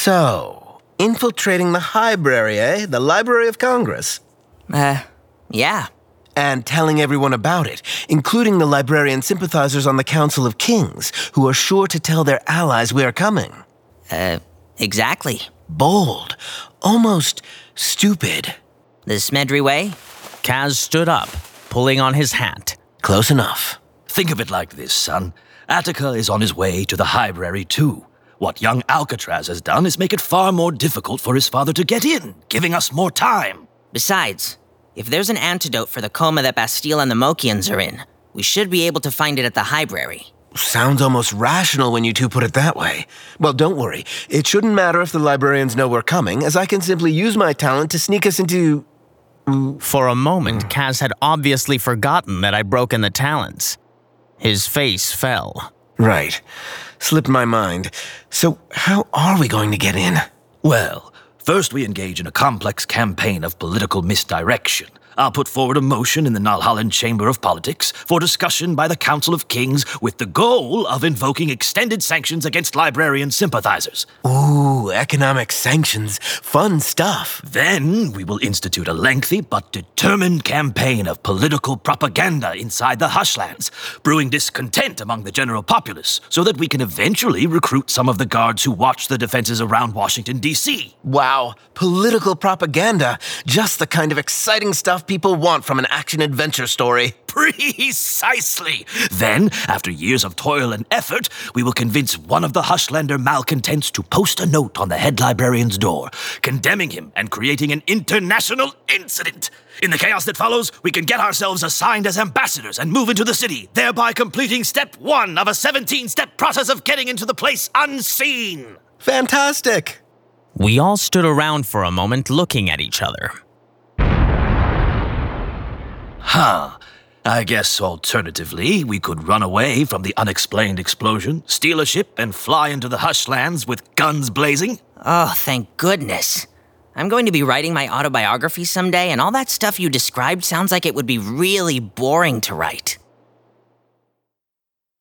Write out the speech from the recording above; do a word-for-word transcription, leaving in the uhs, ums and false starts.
So, infiltrating the Highbrary, eh? The Library of Congress. Uh, yeah. And telling everyone about it, including the librarian sympathizers on the Council of Kings, who are sure to tell their allies we are coming. Uh, exactly. Bold. Almost stupid. The Smedry way? Kaz stood up, pulling on his hat. Close enough. Think of it like this, son. Attica is on his way to the Highbrary too. What young Alcatraz has done is make it far more difficult for his father to get in, giving us more time. Besides, if there's an antidote for the coma that Bastille and the Mokians are in, we should be able to find it at the Highbrary. Sounds almost rational when you two put it that way. Well, don't worry. It shouldn't matter if the librarians know we're coming, as I can simply use my talent to sneak us into... For a moment, Kaz had obviously forgotten that I'd broken the talents. His face fell. Right. Slipped my mind. So, how are we going to get in? Well, first we engage in a complex campaign of political misdirection. I'll put forward a motion in the Nalhallen Chamber of Politics for discussion by the Council of Kings with the goal of invoking extended sanctions against librarian sympathizers. Ooh, economic sanctions. Fun stuff. Then we will institute a lengthy but determined campaign of political propaganda inside the Hushlands, brewing discontent among the general populace so that we can eventually recruit some of the guards who watch the defenses around Washington, D C Wow, political propaganda. Just the kind of exciting stuff people want from an action-adventure story. Precisely! Then, after years of toil and effort, we will convince one of the Hushlander malcontents to post a note on the head librarian's door, condemning him and creating an international incident. In the chaos that follows, we can get ourselves assigned as ambassadors and move into the city, thereby completing step one of a seventeen-step process of getting into the place unseen. Fantastic! We all stood around for a moment looking at each other. Huh. I guess alternatively, we could run away from the unexplained explosion, steal a ship, and fly into the Hushlands with guns blazing. Oh, thank goodness. I'm going to be writing my autobiography someday, and all that stuff you described sounds like it would be really boring to write.